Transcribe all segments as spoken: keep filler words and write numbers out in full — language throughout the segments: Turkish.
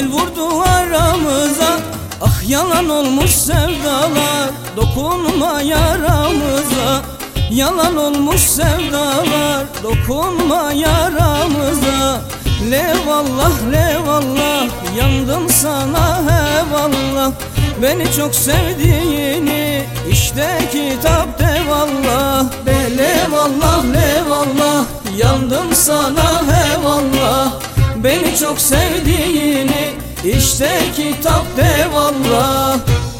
Gönül vurdu aramıza, ah yalan olmuş sevdalar. Dokunma yaramıza, yalan olmuş sevdalar. Dokunma yaramıza. Levallah levallah, yandım sana hevallah. Beni çok sevdiğini işte kitap devallah. De levallah levallah, yandım sana hevallah. Beni çok sevdiğini işte kitap devallah.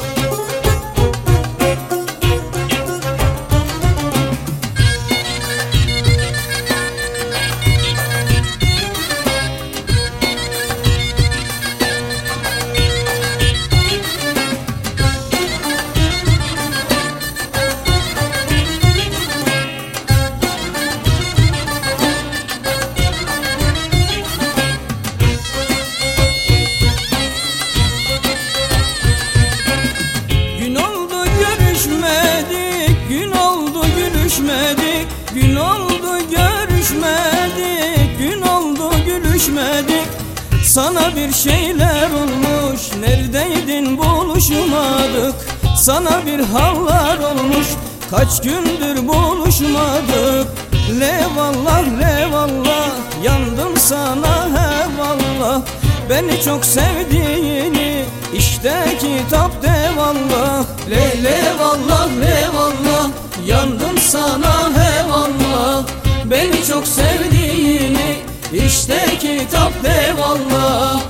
Gün oldu gülüşmedik, gün oldu görüşmedik, gün oldu gülüşmedik. Sana bir şeyler olmuş, neredeydin buluşmadık. Sana bir hallar olmuş, kaç gündür buluşmadık. Levallah levallah, yandım sana hevallah. Beni çok sevdiğini işte kitap devallah. Le levallah levallah, yandım sana hevallah. Beni çok sevdiğini işte kitap devallah.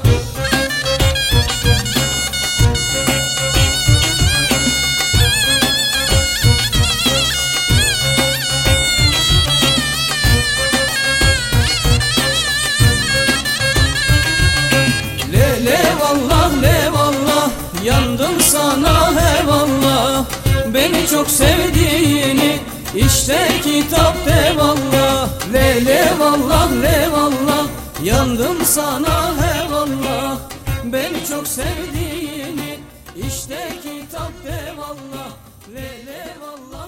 Le levallah levallah, yandım sana hevallah. Beni çok sevdiğini işte kitap devallah. Le levallah levallah, yandım sana hevallah. Beni çok sevdiğini işte kitap devallah. Le levallah.